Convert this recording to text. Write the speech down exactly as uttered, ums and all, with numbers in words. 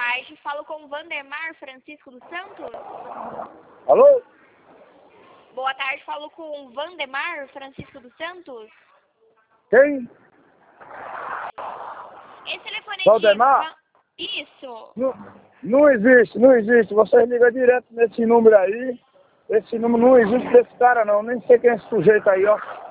tarde, falo com o Vandemar Francisco dos Santos. Alô? Boa tarde, falo com o Vandemar Francisco dos Santos. Quem? Esse telefone Valdemar? de... Isso. Não, não existe, não existe. Vocês ligam direto nesse número aí. Esse número não existe desse cara não. Nem sei quem é esse sujeito aí, ó.